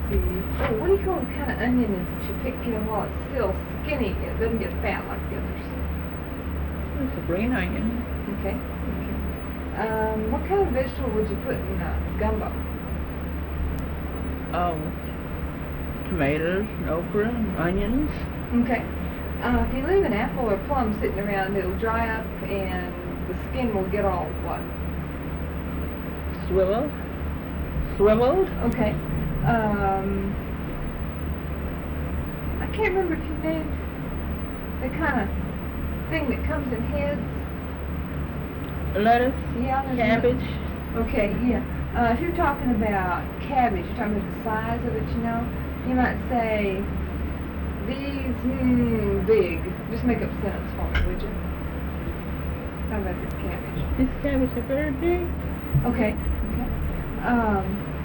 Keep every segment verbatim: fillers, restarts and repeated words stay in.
see. Oh, what do you call the kind of onion that you pick, you know, while it's still skinny? It doesn't get fat like the others. It's a green onion. Okay. Okay. Um, what kind of vegetable would you put in uh, gumbo? Oh, tomatoes, okra, onions. Okay. Uh, if you leave an apple or plum sitting around, it'll dry up and the skin will get all what? Swiveled. Swiveled. Okay. Um, I can't remember if you named the kind of thing that comes in heads. Lettuce. Yeah. there's Cabbage. a- Okay. Yeah. Uh, if you're talking about cabbage, you're talking about the size of it. You know, you might say these hmm, big. Just make up a sentence for me, would you? Talk about the cabbage. This cabbage is very big. Okay. Okay. Um.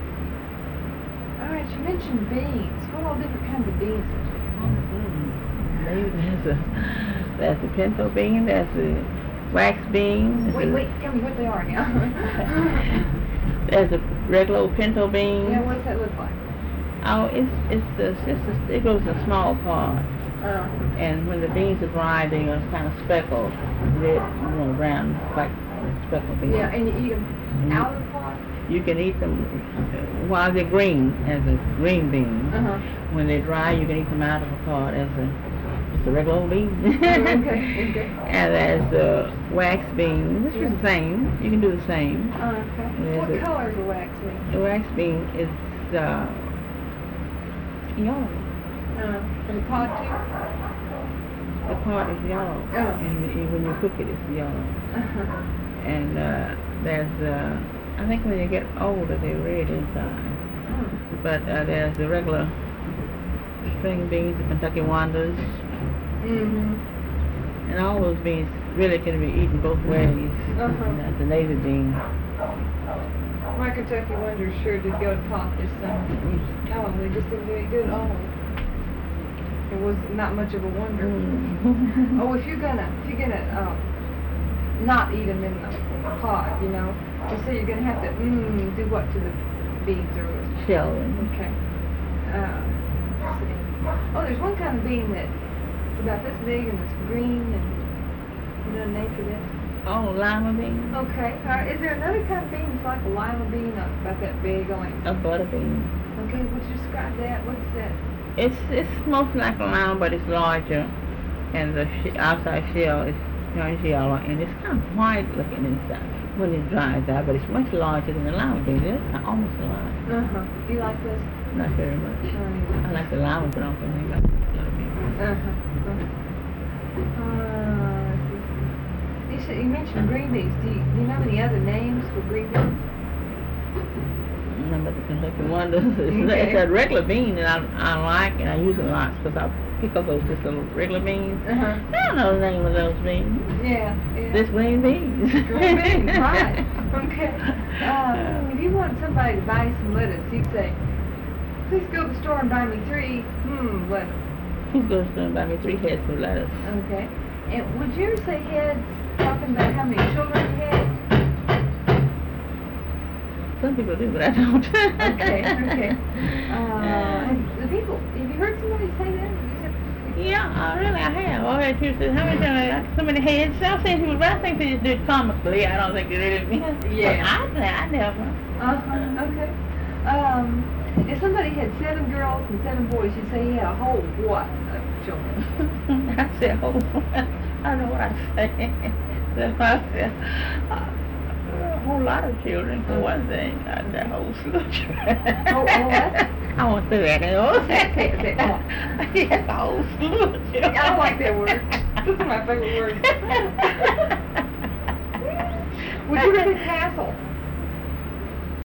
All right. You mentioned beans. What all different kinds of beans are there? Mm-hmm. There's a there's a pinto bean. There's a wax bean. there's Wait, a- wait. Tell me what they are now. There's a regular pinto bean. Yeah. What's that look like? Oh, it's it's just it's just, it goes in small pod, Uh. and when the beans are dry, they are kind of speckled, red, you know, brown, like speckled beans. Yeah. And you eat them Mhm. out of the pot. You can eat them while they're green as a green bean. Uh huh. When they're dry, you can eat them out of a pod as a just a regular old bean. Okay. Okay. And there's the wax bean. This is the same. You can do the same. Uh, okay. There's What a- color is the wax bean? The wax bean is uh, yellow. Uh, in the pod too. The pod is yellow, Oh. and when when you cook it, it's yellow. Uh huh. And uh, there's, uh, I think when they get older, they're red inside. But uh, there's the regular string beans, the Kentucky Wonders, Mm-hmm. and all those beans really can be eaten both ways. Uh-huh. And that's the navy bean. My Kentucky Wonders sure did go to pot this summer. Oh, they just didn't do any good at all. It was not much of a wonder. Mm. Oh, if you're gonna, if you're gonna, uh, not eat them in the pot, you know, you say you're gonna have to, mm, do what to the beans or, Shell. okay. Uh, let's see. Oh, there's one kind of bean that's about this big and it's green and, you know, the name for that? Oh, lima bean. Okay. Uh, is there another kind of bean that's like a lima bean, uh, about that big, only? A butter bean. Okay, would you describe that? What's that? It's it's mostly like a lima, but it's larger, and the sh- outside shell is turns yellow, and it's kind of white looking inside when it dries out, but it's much larger than the lima bean. It's almost a lima. Uh-huh. Do you like this? Not very much. Uh, I like the lima, but I don't think I like the butter bean. uh-huh. Uh, let's see. You said, you mentioned green beans. Do you, do you know any other names for green beans? Remember the Kentucky Wonders? It's, Okay. it's a regular bean that I, I like, and I use it a lot because I pick up those just little regular beans. Uh-huh. I don't know the name of those beans. Yeah, yeah. This green beans. Green beans, right. Okay. Uh, if you want somebody to buy you some lettuce, you'd say, please go to the store and buy me three, hmm, lettuce. He's going to buy me three heads of lettuce. Okay. And would you ever say heads, talking about how many children you had? Some people do, but I don't. Okay, okay. Uh, have the people, have you heard somebody say that? Have you said- Yeah, uh, really, I have. I had people say, how many times I got so many heads? I've seen people, but I think they just do it comically. I don't think they really mean it. Yeah. But I, I never. Uh-huh, okay. Um, if somebody had seven girls and seven boys, you'd say he had a whole what of children? I said, oh, I don't know what I say. That's why I said, uh, a whole lot of children, for one thing. I said, a whole slew of children. Oh, oh, what? I won't say that. Oh, Say it, say it, come on. Yes, a whole slew of children. I don't like that word. This is my favorite word. Would you rather castle